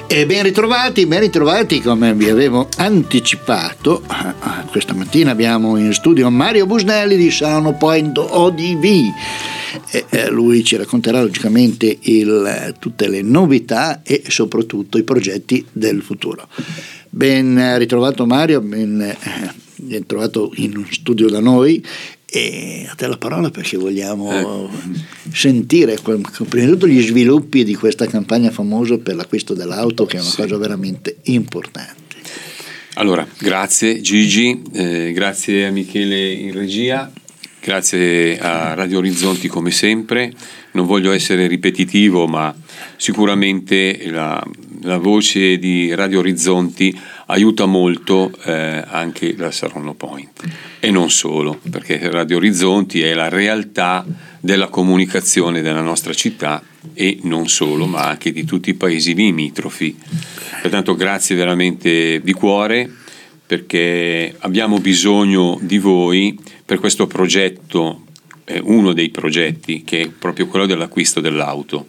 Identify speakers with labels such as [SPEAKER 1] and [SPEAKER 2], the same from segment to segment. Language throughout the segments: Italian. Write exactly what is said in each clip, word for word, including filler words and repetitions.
[SPEAKER 1] E ben ritrovati, ben ritrovati come vi avevo anticipato. Questa mattina abbiamo in studio Mario Busnelli di Saronno Point O D V. E lui ci racconterà logicamente il, tutte le novità e soprattutto i progetti del futuro. Ben ritrovato Mario, ben ritrovato in studio da noi. E a te la parola perché vogliamo eh. sentire prima di tutto gli sviluppi di questa campagna famosa per l'acquisto dell'auto, che è una sì. cosa veramente importante.
[SPEAKER 2] Allora, grazie Gigi, eh, grazie a Michele in regia, grazie a Radio Orizzonti come sempre. Non voglio essere ripetitivo, ma sicuramente la, la voce di Radio Orizzonti aiuta molto eh, anche la Saronno Point, e non solo, perché Radio Orizzonti è la realtà della comunicazione della nostra città, e non solo, ma anche di tutti i paesi limitrofi. Pertanto grazie veramente di cuore, perché abbiamo bisogno di voi per questo progetto, eh, uno dei progetti che è proprio quello dell'acquisto dell'auto.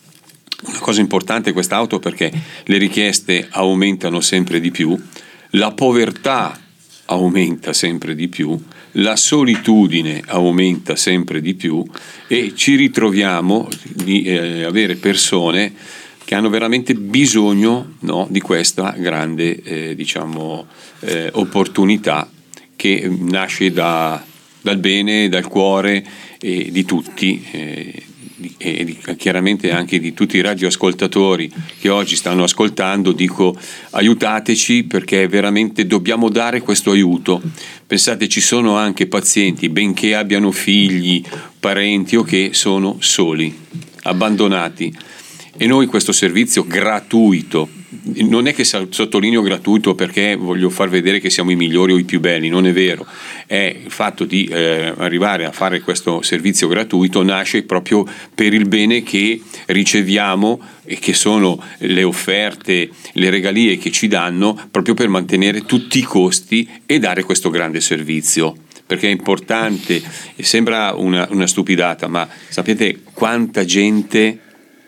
[SPEAKER 2] Una cosa importante è quest'auto, perché le richieste aumentano sempre di più, la povertà aumenta sempre di più, la solitudine aumenta sempre di più, e ci ritroviamo di eh, avere persone che hanno veramente bisogno, no, di questa grande eh, diciamo eh, opportunità che nasce da, dal bene, dal cuore eh, di tutti, eh, e di, chiaramente anche di tutti i radioascoltatori che oggi stanno ascoltando. Dico, aiutateci, perché veramente dobbiamo dare questo aiuto. Pensate, ci sono anche pazienti, benché abbiano figli, parenti o che sono soli, abbandonati, e noi questo servizio gratuito, non è che sottolineo gratuito perché voglio far vedere che siamo i migliori o i più belli, non è vero, è il fatto di eh, arrivare a fare questo servizio gratuito nasce proprio per il bene che riceviamo, e che sono le offerte, le regalie che ci danno proprio per mantenere tutti i costi e dare questo grande servizio. Perché è importante, sembra una, una stupidata, ma sapete quanta gente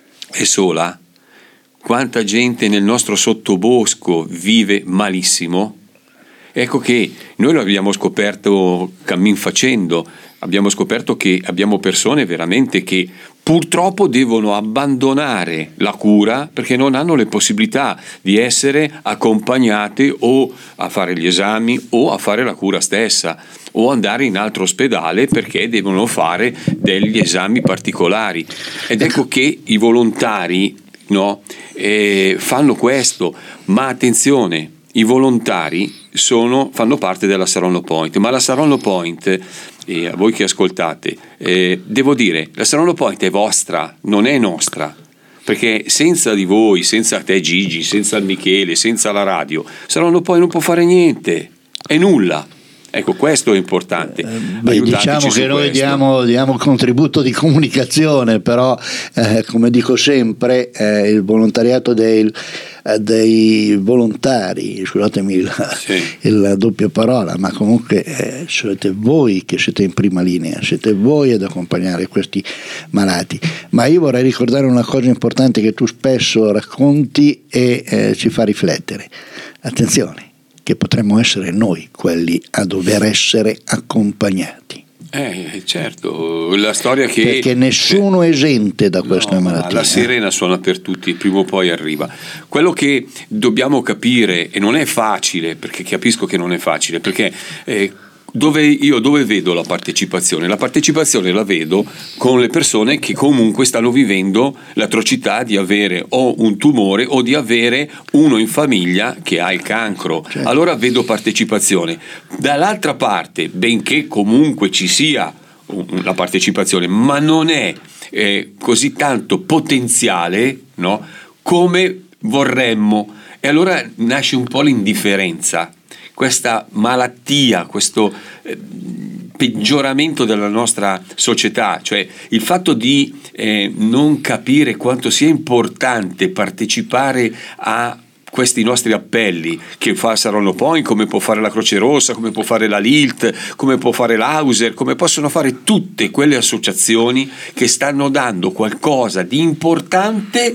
[SPEAKER 2] è sola? Quanta gente nel nostro sottobosco vive malissimo? Ecco che noi lo abbiamo scoperto cammin facendo, abbiamo scoperto che abbiamo persone veramente che purtroppo devono abbandonare la cura perché non hanno le possibilità di essere accompagnate o a fare gli esami o a fare la cura stessa, o andare in altro ospedale perché devono fare degli esami particolari. Ed ecco che i volontari, no, eh, fanno questo. Ma attenzione, i volontari sono, fanno parte della Saronno Point, ma la Saronno Point, eh, a voi che ascoltate, eh, devo dire, la Saronno Point è vostra, non è nostra, perché senza di voi, senza te Gigi, senza Michele, senza la radio, Saronno Point non può fare niente, è nulla. Ecco, questo è importante.
[SPEAKER 1] Eh, beh, diciamo che noi diamo, diamo contributo di comunicazione, però eh, come dico sempre, eh, il volontariato dei, eh, dei volontari, scusatemi la, sì. la doppia parola, ma comunque eh, siete voi che siete in prima linea, siete voi ad accompagnare questi malati. Ma io vorrei ricordare una cosa importante che tu spesso racconti e eh, ci fa riflettere. Attenzione, che potremmo essere noi quelli a dover essere accompagnati.
[SPEAKER 2] Eh, certo, la storia che...
[SPEAKER 1] Perché nessuno è esente da questa no, malattia.
[SPEAKER 2] La sirena suona per tutti, prima o poi arriva. Quello che dobbiamo capire, e non è facile, perché capisco che non è facile, perché... Eh, Dove io dove vedo la partecipazione? La partecipazione la vedo con le persone che comunque stanno vivendo l'atrocità di avere o un tumore o di avere uno in famiglia che ha il cancro. Certo. Allora vedo partecipazione. Dall'altra parte, benché comunque ci sia la partecipazione, ma non è eh, così tanto potenziale, no, come vorremmo. E allora nasce un po' l'indifferenza. Questa malattia, questo eh, peggioramento della nostra società, cioè il fatto di eh, non capire quanto sia importante partecipare a questi nostri appelli che fa Saronno Point, come può fare la Croce Rossa, come può fare la L I L T, come può fare l'Auser, come possono fare tutte quelle associazioni che stanno dando qualcosa di importante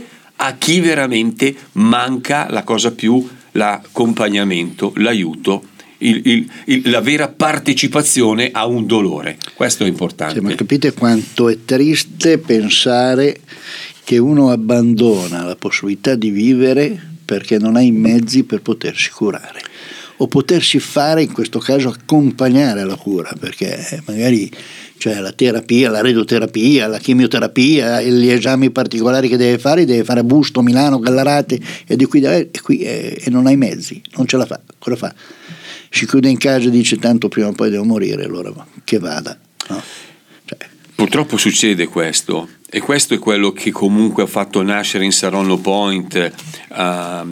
[SPEAKER 2] a chi veramente manca la cosa più, l'accompagnamento, l'aiuto, il, il, il, la vera partecipazione a un dolore. Questo è importante.
[SPEAKER 1] Sì, ma capite quanto è triste pensare che uno abbandona la possibilità di vivere perché non ha i mezzi per potersi curare o potersi fare, in questo caso, accompagnare alla cura, perché magari cioè la terapia, la radioterapia, la chemioterapia, gli esami particolari che deve fare, deve fare a Busto, Milano, Gallarate e di qui, e, qui e, e non ha i mezzi, non ce la fa. Cosa fa? Si chiude in casa e dice tanto prima o poi devo morire, allora che vada, no? Cioè.
[SPEAKER 2] Purtroppo succede questo, e questo è quello che comunque ha fatto nascere in Saronno Point uh, a,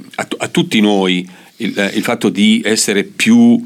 [SPEAKER 2] a tutti noi il, il fatto di essere più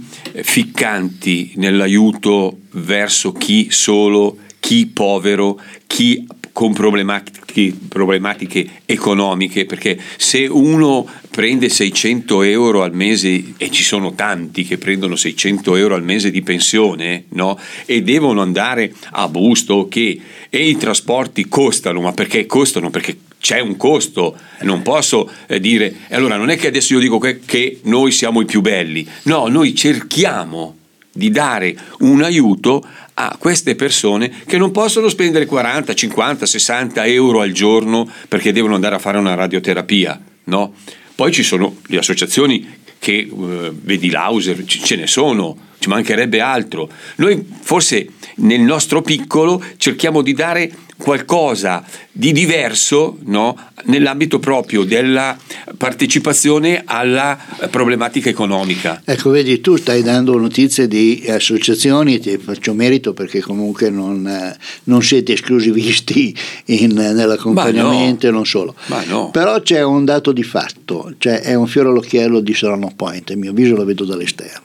[SPEAKER 2] ficcanti nell'aiuto verso chi solo, chi povero, chi con problematiche, problematiche economiche, perché se uno prende seicento euro al mese, e ci sono tanti che prendono seicento euro al mese di pensione, no? E devono andare a Busto, che e i trasporti costano, ma perché costano? Perché c'è un costo, non posso eh, dire, allora non è che adesso io dico che, che noi siamo i più belli, no, noi cerchiamo di dare un aiuto a queste persone che non possono spendere quaranta, cinquanta, sessanta euro al giorno perché devono andare a fare una radioterapia, no? Poi ci sono le associazioni che, eh, vedi l'Auser, ce ne sono, ci mancherebbe altro. Noi forse nel nostro piccolo cerchiamo di dare qualcosa di diverso, no? Nell'ambito proprio della partecipazione alla problematica economica.
[SPEAKER 1] Ecco, vedi, tu stai dando notizie di associazioni, ti faccio merito perché comunque non, non siete esclusivisti in, nell'accompagnamento e non solo.
[SPEAKER 2] Ma no.
[SPEAKER 1] Però c'è un dato di fatto, cioè è un fiore all'occhiello di Saronno Point, a mio avviso lo vedo dall'esterno.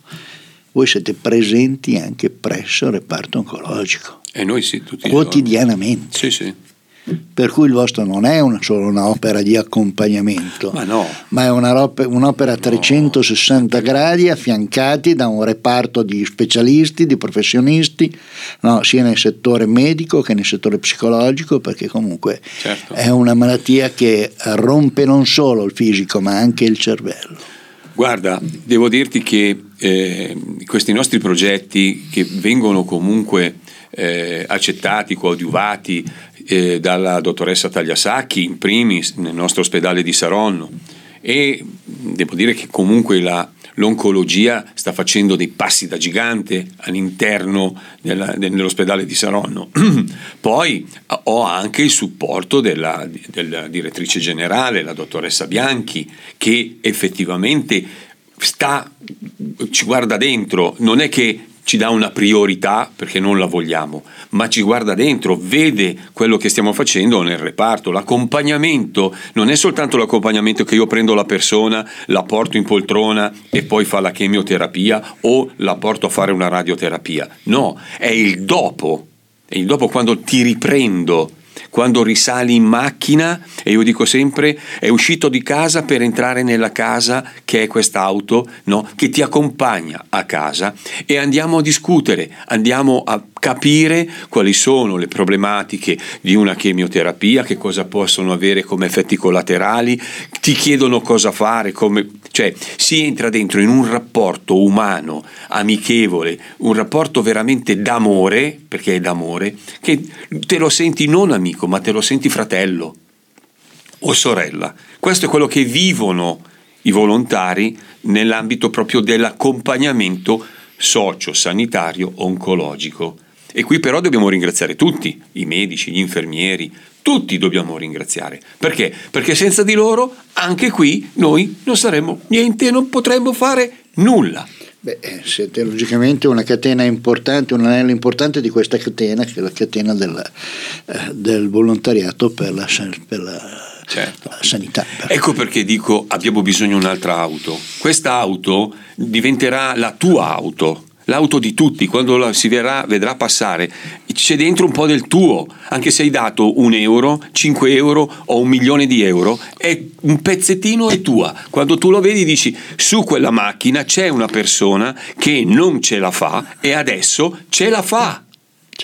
[SPEAKER 1] Voi siete presenti anche presso il reparto oncologico.
[SPEAKER 2] E noi sì, tutti
[SPEAKER 1] quotidianamente.
[SPEAKER 2] Sì, sì.
[SPEAKER 1] Per cui il vostro non è una, solo un'opera di accompagnamento,
[SPEAKER 2] ma, no.
[SPEAKER 1] ma è una, un'opera a trecentosessanta
[SPEAKER 2] no.
[SPEAKER 1] gradi, affiancati da un reparto di specialisti, di professionisti, no, sia nel settore medico che nel settore psicologico, perché comunque
[SPEAKER 2] certo.
[SPEAKER 1] È una malattia che rompe non solo il fisico ma anche il cervello.
[SPEAKER 2] Guarda, devo dirti che eh, questi nostri progetti, che vengono comunque eh, accettati, coadiuvati eh, dalla dottoressa Tagliasacchi in primis nel nostro ospedale di Saronno, e devo dire che comunque la, l'oncologia sta facendo dei passi da gigante all'interno della, dell'ospedale di Saronno. Poi ho anche il supporto della, della direttrice generale, la dottoressa Bianchi, che effettivamente sta, ci guarda dentro, non è che ci dà una priorità perché non la vogliamo, ma ci guarda dentro, vede quello che stiamo facendo nel reparto. L'accompagnamento non è soltanto l'accompagnamento che io prendo la persona, la porto in poltrona e poi fa la chemioterapia o la porto a fare una radioterapia, no, è il dopo, è il dopo, quando ti riprendo, quando risali in macchina, e io dico sempre, è uscito di casa per entrare nella casa, che è quest'auto, no? Che ti accompagna a casa, e andiamo a discutere, andiamo a capire quali sono le problematiche di una chemioterapia, che cosa possono avere come effetti collaterali, ti chiedono cosa fare, come, cioè si entra dentro in un rapporto umano, amichevole, un rapporto veramente d'amore, perché è d'amore, che te lo senti non amico, ma te lo senti fratello o sorella. Questo è quello che vivono i volontari nell'ambito proprio dell'accompagnamento socio-sanitario oncologico. E qui però dobbiamo ringraziare tutti, i medici, gli infermieri, tutti dobbiamo ringraziare. Perché? Perché senza di loro anche qui noi non saremmo niente, non potremmo fare nulla.
[SPEAKER 1] Beh, siete logicamente una catena importante, un anello importante di questa catena, che è la catena del, eh, del volontariato per la, per la,
[SPEAKER 2] certo.
[SPEAKER 1] la sanità.
[SPEAKER 2] Ecco perché dico abbiamo bisogno di un'altra auto. Questa auto diventerà la tua auto, l'auto di tutti. Quando la si verrà, vedrà passare, c'è dentro un po' del tuo, anche se hai dato un euro, cinque euro o un milione di euro, è un pezzettino è tua. Quando tu lo vedi dici, su quella macchina c'è una persona che non ce la fa e adesso ce la fa.
[SPEAKER 1] Certo.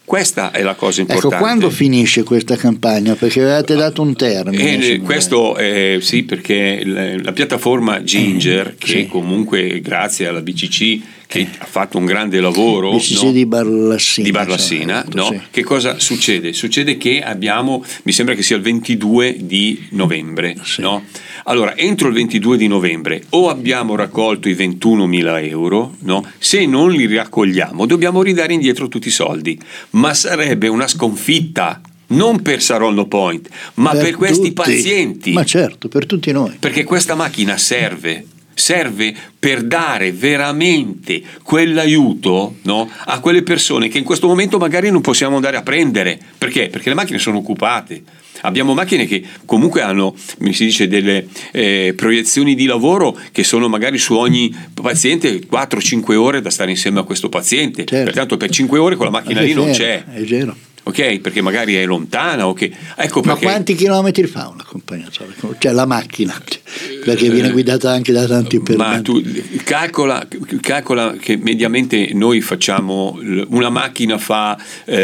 [SPEAKER 2] Questa è la cosa importante.
[SPEAKER 1] Ecco, quando finisce questa campagna? Perché avevate dato un termine.
[SPEAKER 2] Eh, questo eh, sì, perché la, la piattaforma Ginger, che sì. comunque grazie alla B C C che eh. ha fatto un grande lavoro,
[SPEAKER 1] B C C no? di Barlassina,
[SPEAKER 2] di Barlassina
[SPEAKER 1] cioè,
[SPEAKER 2] no?
[SPEAKER 1] sì.
[SPEAKER 2] Che cosa succede? Succede che abbiamo, mi sembra che sia il ventidue di novembre, sì. no? Allora, entro il ventidue di novembre o abbiamo raccolto i ventunomila euro, no? Se non li raccogliamo dobbiamo ridare indietro tutti i soldi, ma sarebbe una sconfitta non per Saronno Point, ma per, per questi
[SPEAKER 1] tutti.
[SPEAKER 2] pazienti.
[SPEAKER 1] Ma certo, per tutti noi.
[SPEAKER 2] Perché questa macchina serve serve per dare veramente quell'aiuto, no, a quelle persone che in questo momento magari non possiamo andare a prendere. Perché? Perché le macchine sono occupate. Abbiamo macchine che comunque hanno, mi si dice, delle eh, proiezioni di lavoro che sono magari su ogni paziente quattro cinque ore da stare insieme a questo paziente.
[SPEAKER 1] Certo.
[SPEAKER 2] Pertanto per cinque ore quella macchina lì non c'è.
[SPEAKER 1] È vero.
[SPEAKER 2] Ok, perché magari è lontana, ok. Ecco perché...
[SPEAKER 1] Ma quanti chilometri fa una compagnia? Cioè la macchina, perché viene guidata anche da tanti per.
[SPEAKER 2] Ma tu calcola, calcola che mediamente noi facciamo, una macchina fa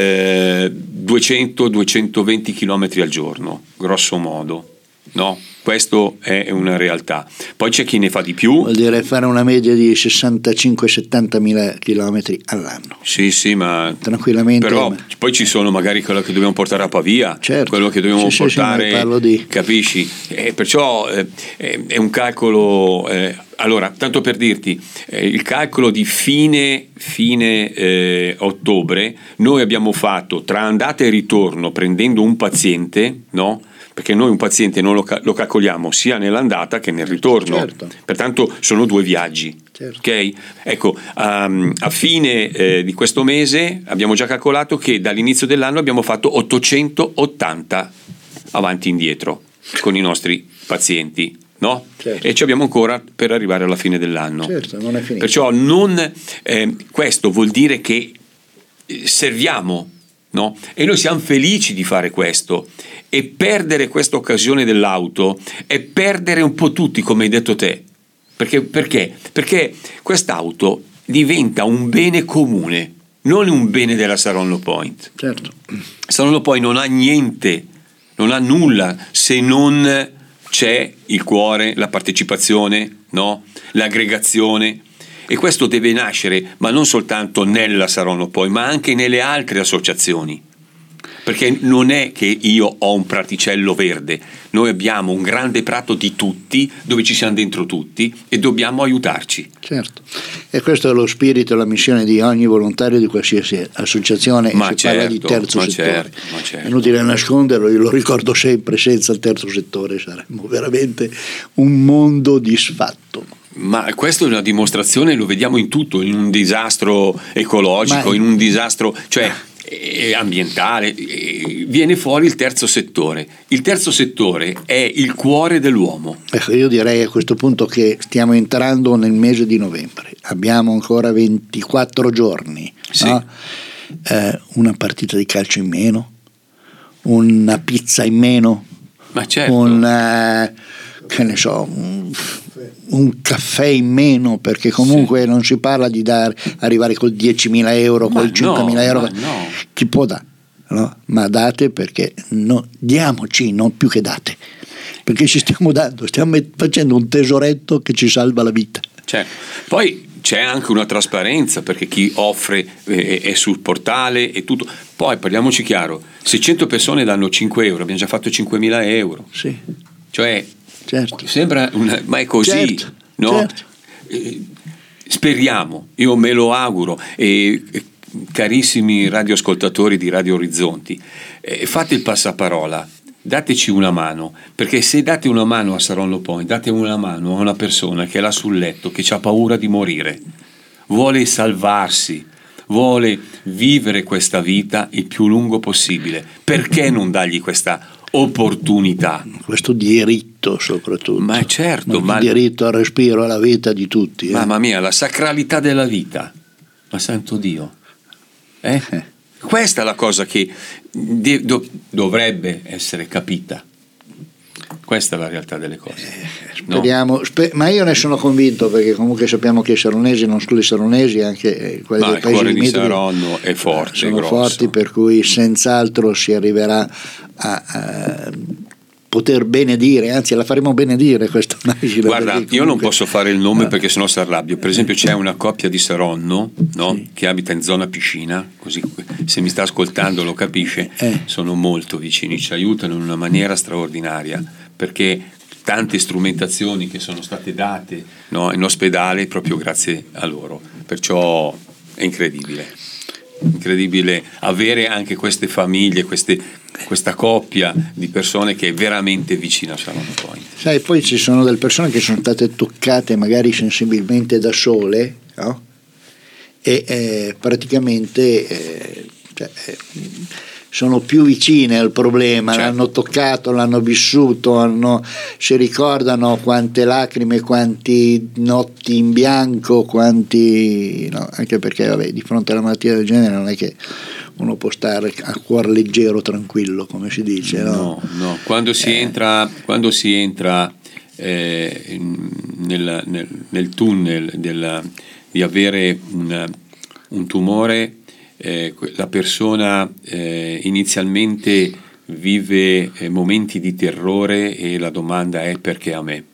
[SPEAKER 2] eh, duecento duecentoventi chilometri al giorno, grosso modo, no? Questo è una realtà. Poi c'è chi ne fa di più.
[SPEAKER 1] Vuol dire fare una media di sessantacinque settanta mila chilometri all'anno.
[SPEAKER 2] Sì, sì, ma
[SPEAKER 1] tranquillamente.
[SPEAKER 2] Però
[SPEAKER 1] ma...
[SPEAKER 2] poi ci sono magari quello che dobbiamo portare a Pavia,
[SPEAKER 1] certo.
[SPEAKER 2] quello che dobbiamo
[SPEAKER 1] sì,
[SPEAKER 2] portare,
[SPEAKER 1] sì, sì, di...
[SPEAKER 2] capisci? E perciò eh, è un calcolo. Eh, allora, tanto per dirti, eh, il calcolo di fine, fine eh, ottobre, noi abbiamo fatto tra andata e ritorno prendendo un paziente, no? Perché noi un paziente non lo, lo calcoliamo sia nell'andata che nel ritorno,
[SPEAKER 1] certo.
[SPEAKER 2] Pertanto sono due viaggi, certo. Ok? Ecco, um, a fine eh, di questo mese abbiamo già calcolato che dall'inizio dell'anno abbiamo fatto ottocentottanta avanti e indietro con i nostri pazienti, no?
[SPEAKER 1] Certo.
[SPEAKER 2] E ci abbiamo ancora per arrivare alla fine dell'anno.
[SPEAKER 1] Certo, non è finito.
[SPEAKER 2] Perciò non, eh, questo vuol dire che serviamo, no? E noi siamo felici di fare questo, e perdere questa occasione dell'auto è perdere un po' tutti, come hai detto te. Perché? Perché? Perché quest'auto diventa un bene comune, non un bene della Saronno Point.
[SPEAKER 1] Certo.
[SPEAKER 2] Saronno Point non ha niente, non ha nulla se non c'è il cuore, la partecipazione, no? L'aggregazione. E questo deve nascere, ma non soltanto nella Saronno Point, ma anche nelle altre associazioni. Perché non è che io ho un praticello verde, noi abbiamo un grande prato di tutti, dove ci siamo dentro tutti e dobbiamo aiutarci.
[SPEAKER 1] Certo, e questo è lo spirito e la missione di ogni volontario di qualsiasi associazione.
[SPEAKER 2] Ma
[SPEAKER 1] si
[SPEAKER 2] certo,
[SPEAKER 1] parla di terzo
[SPEAKER 2] ma
[SPEAKER 1] settore.
[SPEAKER 2] certo, ma certo.
[SPEAKER 1] È inutile nasconderlo, io lo ricordo sempre, senza il terzo settore saremmo veramente un mondo disfatto.
[SPEAKER 2] Ma questo è una dimostrazione, lo vediamo in tutto, in un disastro ecologico, ma... in un disastro, cioè ambientale, viene fuori il terzo settore. Il terzo settore è il cuore dell'uomo.
[SPEAKER 1] Ecco, io direi a questo punto che stiamo entrando nel mese di novembre, abbiamo ancora ventiquattro giorni,
[SPEAKER 2] sì.
[SPEAKER 1] no? eh, una partita di calcio in meno, una pizza in meno,
[SPEAKER 2] ma certo.
[SPEAKER 1] un eh, che ne so, un, un caffè in meno, perché comunque sì. non si parla di dare, arrivare col diecimila euro, ma col cinquemila euro,
[SPEAKER 2] no.
[SPEAKER 1] chi può dare, no? Ma date, perché no, diamoci, non più che date, perché ci stiamo dando, stiamo facendo un tesoretto che ci salva la vita.
[SPEAKER 2] Cioè, poi c'è anche una trasparenza, perché chi offre eh, è sul portale e tutto. Poi parliamoci chiaro, se cento persone danno cinque euro, abbiamo già fatto cinquemila euro.
[SPEAKER 1] Sì.
[SPEAKER 2] Cioè,
[SPEAKER 1] certo.
[SPEAKER 2] sembra una, ma è così,
[SPEAKER 1] certo,
[SPEAKER 2] no?
[SPEAKER 1] Certo.
[SPEAKER 2] Eh, speriamo, io me lo auguro. E, eh, carissimi radioascoltatori di Radio Orizzonti, eh, fate il passaparola, dateci una mano, perché se date una mano a Saronno Point, date una mano a una persona che è là sul letto, che ha paura di morire, vuole salvarsi, vuole vivere questa vita il più lungo possibile. Perché non dargli questa opportunità,
[SPEAKER 1] questo diritto soprattutto?
[SPEAKER 2] Ma certo,
[SPEAKER 1] ma il
[SPEAKER 2] ma
[SPEAKER 1] diritto al respiro, alla vita di tutti. Eh?
[SPEAKER 2] Mamma mia, la sacralità della vita, ma santo Dio, eh? Eh. Questa è la cosa che de- do- dovrebbe essere capita. Questa è la realtà delle cose.
[SPEAKER 1] Eh, speriamo, no? sper- ma io ne sono convinto, perché comunque sappiamo che i saronesi, non solo i saronesi, anche quelli
[SPEAKER 2] ma
[SPEAKER 1] dei paesi
[SPEAKER 2] limitrofi, il cuore di
[SPEAKER 1] Saronno
[SPEAKER 2] è forte,
[SPEAKER 1] sono
[SPEAKER 2] grosso.
[SPEAKER 1] forti, per cui senz'altro si arriverà a, a poter benedire, anzi la faremo benedire questa immagine.
[SPEAKER 2] Guarda,
[SPEAKER 1] comunque...
[SPEAKER 2] io non posso fare il nome perché sennò si arrabbio. Per esempio c'è una coppia di Saronno, no? Sì. Che abita in zona piscina, così se mi sta ascoltando lo capisce, eh. sono molto vicini, ci aiutano in una maniera straordinaria, perché tante strumentazioni che sono state date, no, in ospedale proprio grazie a loro, perciò è incredibile. Incredibile avere anche queste famiglie, queste, questa coppia di persone che è veramente vicina a Saronno Point.
[SPEAKER 1] Sai, poi ci sono delle persone che sono state toccate magari sensibilmente da sole, no? E eh, praticamente eh, cioè, eh, sono più vicine al problema, certo. L'hanno toccato, l'hanno vissuto, hanno, si ricordano quante lacrime, quanti notti in bianco, quanti no, anche perché vabbè, di fronte a una malattia del genere non è che uno può stare a cuor leggero, tranquillo, come si dice, no?
[SPEAKER 2] No, no. Quando si eh. entra, quando si entra eh, nel, nel, nel tunnel della, di avere un, un tumore, Eh, la persona eh, inizialmente vive eh, momenti di terrore e la domanda è perché a me.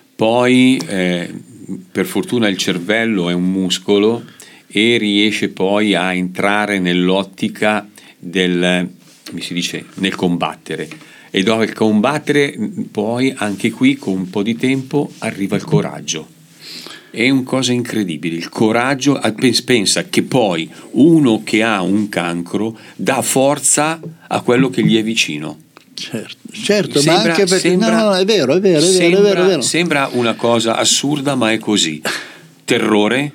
[SPEAKER 2] Poi eh, per fortuna il cervello è un muscolo e riesce poi a entrare nell'ottica del, come si dice, nel combattere, e dopo il combattere poi anche qui con un po' di tempo arriva il coraggio. È una cosa incredibile, il coraggio. Pensa che poi uno che ha un cancro dà forza a quello che gli è vicino.
[SPEAKER 1] Certo, certo
[SPEAKER 2] sembra,
[SPEAKER 1] ma anche perché
[SPEAKER 2] sembra,
[SPEAKER 1] no, no, è vero, è vero, è vero,
[SPEAKER 2] sembra,
[SPEAKER 1] è vero, è vero.
[SPEAKER 2] Sembra una cosa assurda, ma è così. Terrore,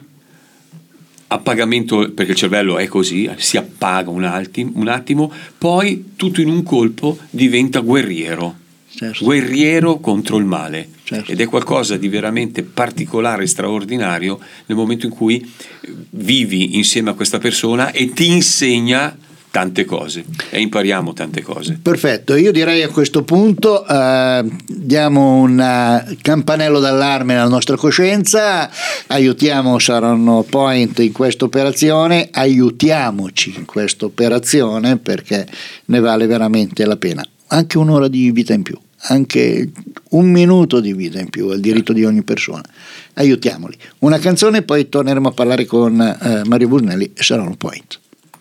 [SPEAKER 2] appagamento, perché il cervello è così, si appaga un attimo, un attimo, poi tutto in un colpo diventa guerriero. Certo. Guerriero contro il male, certo. Ed è qualcosa di veramente particolare e straordinario nel momento in cui vivi insieme a questa persona e ti insegna tante cose e impariamo tante cose.
[SPEAKER 1] Perfetto, io direi a questo punto eh, diamo un campanello d'allarme alla nostra coscienza, aiutiamo Saronno Point in questa operazione, aiutiamoci in questa operazione perché ne vale veramente la pena. Anche un'ora di vita in più, anche un minuto di vita in più, è il diritto di ogni persona. Aiutiamoli. Una canzone e poi torneremo a parlare con eh, Mario Busnelli e Saronno Point.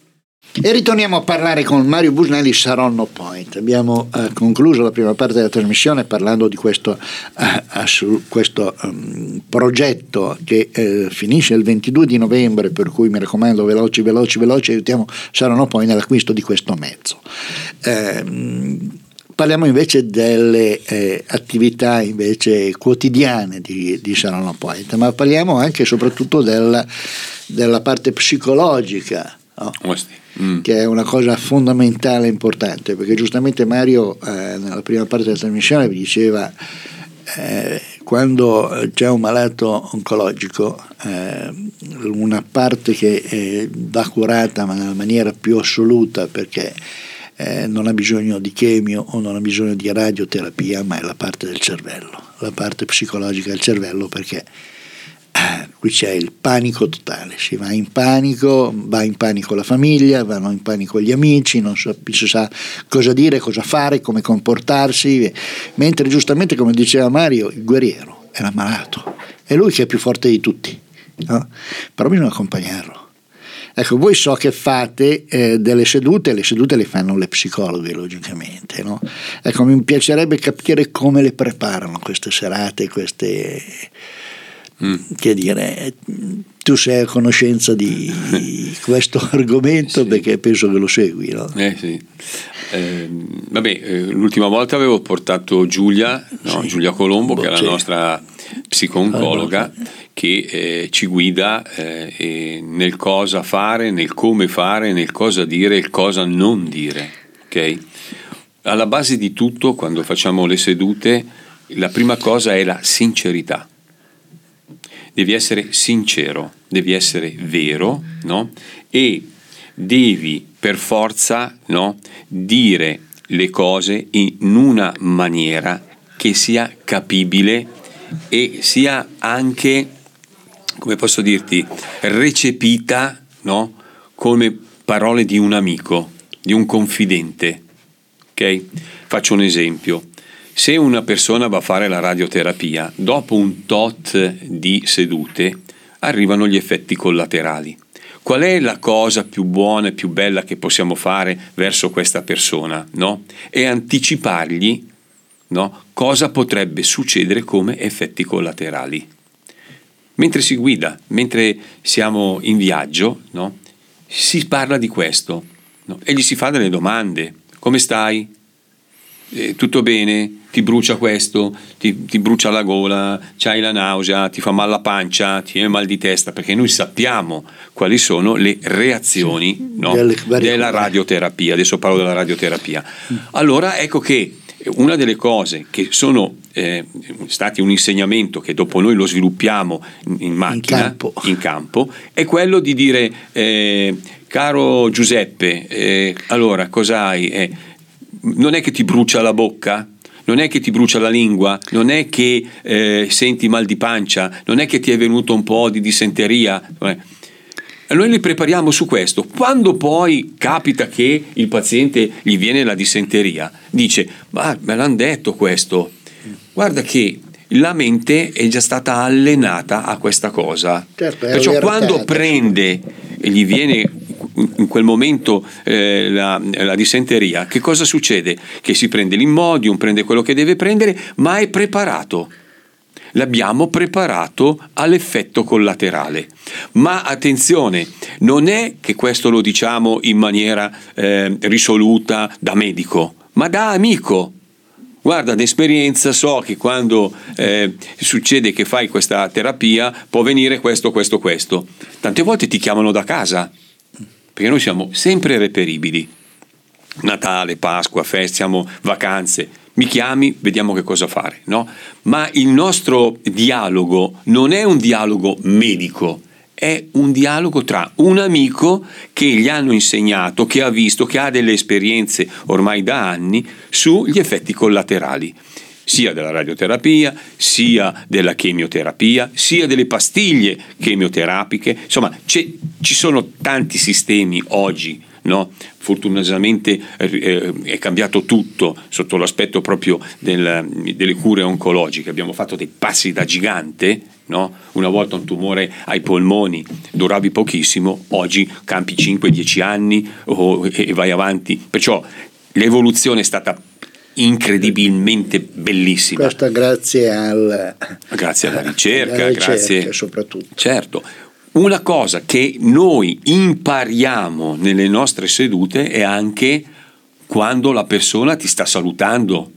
[SPEAKER 1] E ritorniamo a parlare con Mario Busnelli, Saronno Point. Abbiamo eh, concluso la prima parte della trasmissione parlando di questo, eh, su questo um, progetto che eh, finisce il ventidue di novembre, per cui mi raccomando, veloci, veloci, veloci, aiutiamo Saronno Point nell'acquisto di questo mezzo. Eh, parliamo invece delle eh, attività invece quotidiane di, di Saronno Point, ma parliamo anche e soprattutto del, della parte psicologica. No? Mm. Che è una cosa fondamentale e importante, perché giustamente Mario eh, nella prima parte della trasmissione vi diceva eh, quando c'è un malato oncologico eh, una parte che eh, va curata ma nella maniera più assoluta, perché eh, non ha bisogno di chemio o non ha bisogno di radioterapia, ma è la parte del cervello, la parte psicologica del cervello, perché qui c'è il panico totale, si va in panico, va in panico la famiglia, vanno in panico gli amici, non so, si sa cosa dire, cosa fare, come comportarsi, mentre giustamente, come diceva Mario, il guerriero è l'ammalato, è lui che è più forte di tutti, no? Però bisogna accompagnarlo. Ecco, voi so che fate eh, delle sedute, le sedute le fanno le psicologhe logicamente, no? Ecco, mi piacerebbe capire come le preparano queste serate, queste... Mm. Che dire, tu sei a conoscenza di questo argomento, sì. Perché penso che lo segui, no?
[SPEAKER 2] Eh sì. Eh, vabbè, eh, l'ultima volta avevo portato Giulia, no? Sì. Giulia Colombo, Bo, che è sì. la nostra psico-oncologa, allora. che eh, ci guida eh, nel cosa fare, nel come fare, nel cosa dire e il cosa non dire. Ok? Alla base di tutto, quando facciamo le sedute, la prima cosa è la sincerità. Devi essere sincero, devi essere vero, no? E devi per forza, no, dire le cose in una maniera che sia capibile e sia anche, come posso dirti, recepita, no? Come parole di un amico, di un confidente. Ok? Faccio un esempio. Se una persona va a fare la radioterapia, dopo un tot di sedute arrivano gli effetti collaterali. Qual è la cosa più buona e più bella che possiamo fare verso questa persona? No? È anticipargli, no? Cosa potrebbe succedere come effetti collaterali. Mentre si guida, mentre siamo in viaggio, no? Si parla di questo, no? E gli si fa delle domande. Come stai? Eh, tutto bene? Ti brucia questo? Ti, ti brucia la gola? C'hai la nausea? Ti fa male la pancia? Ti viene mal di testa? Perché noi sappiamo quali sono le reazioni, sì, no? della radioterapia. Adesso parlo della radioterapia. Allora ecco che una delle cose che sono eh, stati un insegnamento che dopo noi lo sviluppiamo in, in macchina, in campo. in campo, è quello di dire eh, caro Giuseppe, eh, allora cosa hai? Eh, non è che ti brucia la bocca? Non è che ti brucia la lingua? Non è che eh, senti mal di pancia? Non è che ti è venuto un po' di dissenteria? Noi li prepariamo su questo. Quando poi capita che il paziente gli viene la dissenteria, dice: ma me l'hanno detto questo. Guarda che la mente è già stata allenata a questa cosa. Certo, perciò quando prende e gli viene in quel momento eh, la, la dissenteria, che cosa succede? Che si prende l'Imodium, prende quello che deve prendere, ma è preparato. L'abbiamo preparato all'effetto collaterale. Ma attenzione, non è che questo lo diciamo in maniera eh, risoluta da medico, ma da amico. Guarda, d'esperienza so che quando eh, succede che fai questa terapia può venire questo, questo, questo. Tante volte ti chiamano da casa, perché noi siamo sempre reperibili. Natale, Pasqua, feste, siamo vacanze. Mi chiami, vediamo che cosa fare, no? Ma il nostro dialogo non è un dialogo medico, è un dialogo tra un amico che gli hanno insegnato, che ha visto, che ha delle esperienze ormai da anni sugli effetti collaterali, sia della radioterapia, sia della chemioterapia, sia delle pastiglie chemioterapiche. Insomma, ci sono tanti sistemi oggi, no? Fortunatamente eh, è cambiato tutto sotto l'aspetto proprio del, delle cure oncologiche. Abbiamo fatto dei passi da gigante, no? Una volta un tumore ai polmoni duravi pochissimo, oggi campi cinque dieci anni oh, e vai avanti. Perciò l'evoluzione è stata incredibilmente bellissima.
[SPEAKER 1] Questo grazie al
[SPEAKER 2] grazie alla ricerca, alla ricerca grazie
[SPEAKER 1] soprattutto.
[SPEAKER 2] Certo. Una cosa che noi impariamo nelle nostre sedute è anche quando la persona ti sta salutando,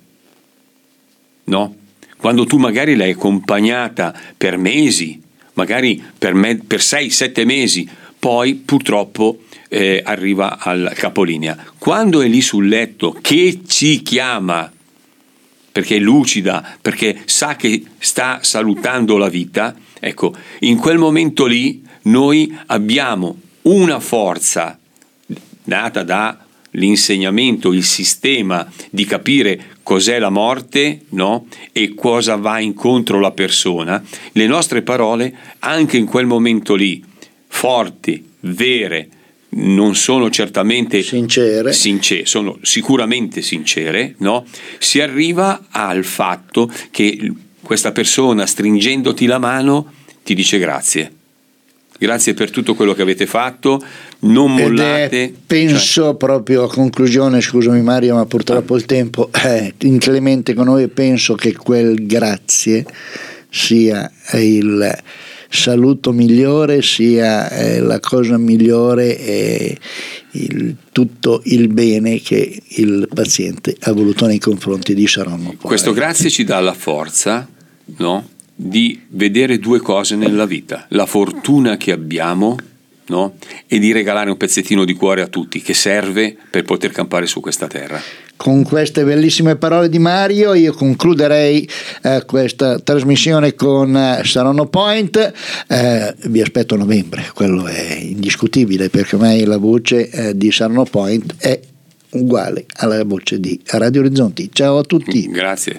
[SPEAKER 2] no? Quando tu magari l'hai accompagnata per mesi, magari per, me, per sei sette mesi, poi purtroppo eh, arriva al capolinea. Quando è lì sul letto che ci chiama, perché è lucida, perché sa che sta salutando la vita, ecco, in quel momento lì noi abbiamo una forza data dall'insegnamento, il sistema di capire cos'è la morte, no? E cosa va incontro la persona. Le nostre parole, anche in quel momento lì, forti, vere, non sono certamente
[SPEAKER 1] sincere,
[SPEAKER 2] sincere sono sicuramente sincere, no? Si arriva al fatto che questa persona, stringendoti la mano, ti dice grazie. Grazie per tutto quello che avete fatto, non mollate.
[SPEAKER 1] Ed è, penso cioè... proprio a conclusione, scusami Mario, ma purtroppo ah. il tempo è inclemente con noi, e penso che quel grazie sia il saluto migliore, sia eh, la cosa migliore e il, tutto il bene che il paziente ha voluto nei confronti di Saronno Point.
[SPEAKER 2] Questo grazie ci dà la forza, no? Di vedere due cose nella vita: la fortuna che abbiamo, no? E di regalare un pezzettino di cuore a tutti, che serve per poter campare su questa terra.
[SPEAKER 1] Con queste bellissime parole di Mario io concluderei eh, questa trasmissione con eh, Saronno Point. Eh, vi aspetto a novembre, quello è indiscutibile, perché ormai la voce eh, di Saronno Point è uguale alla voce di Radio Orizzonti. Ciao a tutti.
[SPEAKER 2] Grazie.